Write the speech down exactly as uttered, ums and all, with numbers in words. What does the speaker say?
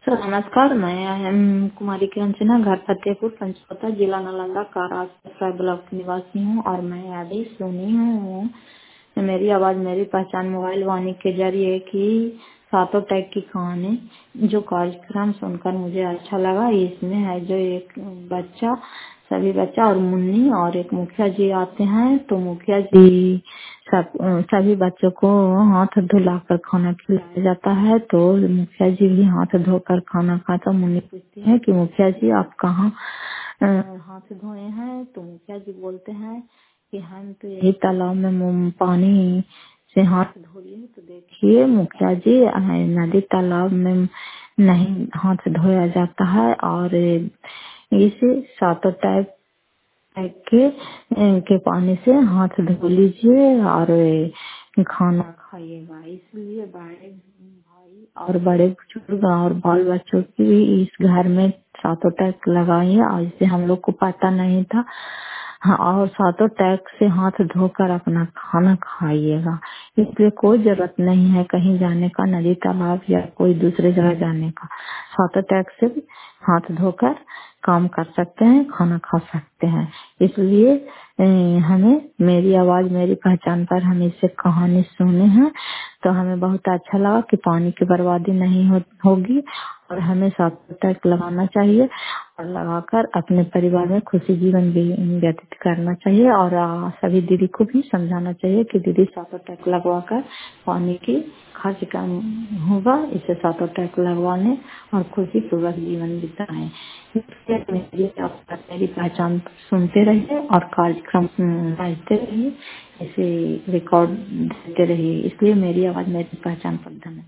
Sir नमस्कार, मैं अम, कुमारी की अंजना, घर फतेहपुर पंचकोता, जिला नालंदा का राजपत्रा ब्लॉक की निवासी हूँ और मैं अभी सुनी हूँ मेरी आवाज मेरी पहचान मोबाइल वाणी के जरिए कि सातों टैग की कहानी जो कार्यक्रम सुनकर मुझे अच्छा लगा। इसमें है जो एक बच्चा सभी बच्चा और मुन्नी और एक मुखिया जी आते हैं, तो मुखिया जी सब सभी बच्चों को हाथ धुलाकर खाना खिलाया जाता है। तो मुखिया जी भी हाथ धोकर खाना खाता। मुन्नी पूछती है कि मुखिया जी आप कहाँ अ, हाथ धोए हैं? तो मुखिया जी बोलते हैं कि हम तो यही तालाब में मुम- पानी से हाथ धो लिए। तो देखिए मुखिया जी, अ, नदी तालाब में नहीं हाथ धोया जाता है और इसे सातों टाइप के के पानी से हाथ धो लीजिए और खाना खाइएगा। इसलिए बड़े भाई और बड़े बुजुर्ग और बाल बच्चों की भी इस घर में सातों टैग लगाइए और इसे हम लोग को पता नहीं था। हाँ, और सातों टैग से हाथ धोकर अपना खाना खाइएगा। इसलिए कोई जरूरत नहीं है कहीं जाने का, नदी तालाब या कोई दूसरे जगह जाने का। सातों टैग से भी हाथ धोकर काम कर सकते हैं, खाना खा सकते हैं। इसलिए अ, हमें मेरी आवाज मेरी पहचान पर हम इससे कहानी सुने हैं, तो हमें बहुत अच्छा लगा कि पानी की बर्बादी नहीं हो, होगी और हमें सातों टैग लगाना चाहिए और लगाकर अपने परिवार में खुशी जीवन भी- व्यतीत करना चाहिए। और अ, सभी दीदी को भी समझाना चाहिए कि दीदी सातों टैग लगवाकर पानी की खर्च कम होगा, इसे सातों टैग लगवाने और खुशी पूर्वक जीवन बिताएं। इसलिए मेरी आप मेरी पहचान सुनते रहिए और कार्यक्रम समझते रहिए, इसे रिकॉर्ड देते रहिए। इसलिए मेरी आवाज मेरी पहचान पर धन्यवाद।